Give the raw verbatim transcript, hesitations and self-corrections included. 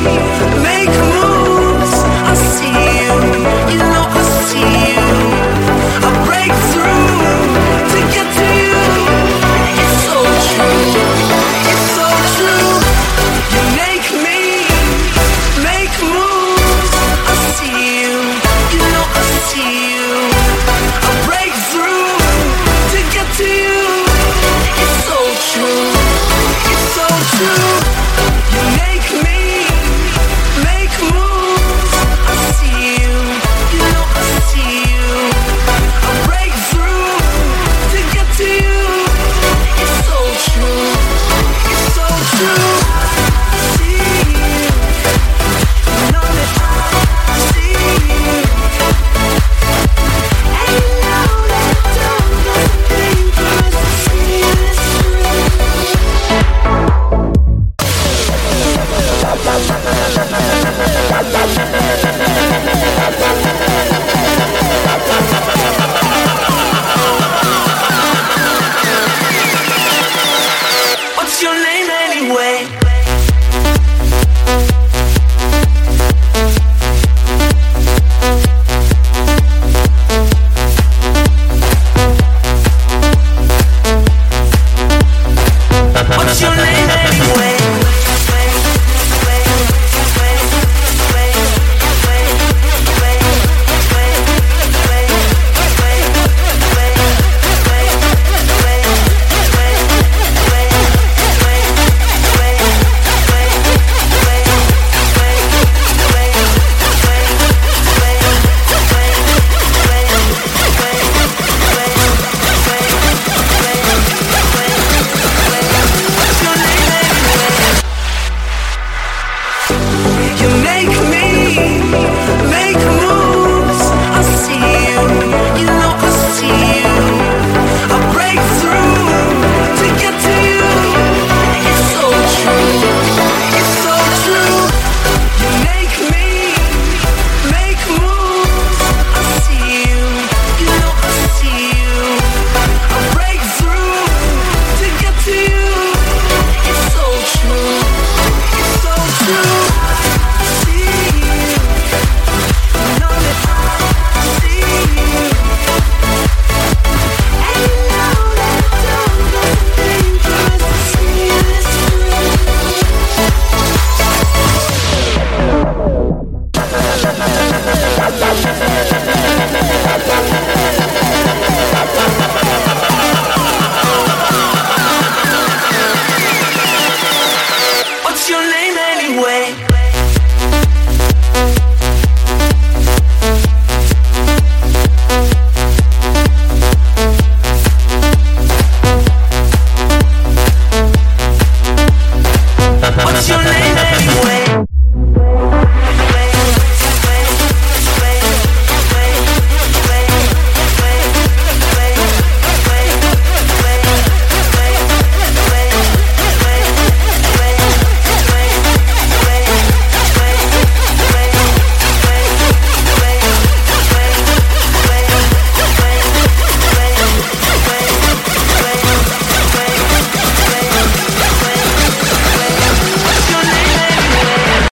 make moves. I see you, you know I see you. I break through to get to you. It's so true, it's so true. You make me make moves. I see you, you know I see you. I break through to get to you. It's so true, it's so true. You make me make moves. I see you, you know I see you. I break through to get to you. It's so true, it's so true. I see you, you know that I see you. And you know that don't think dangerous. See this What's your name?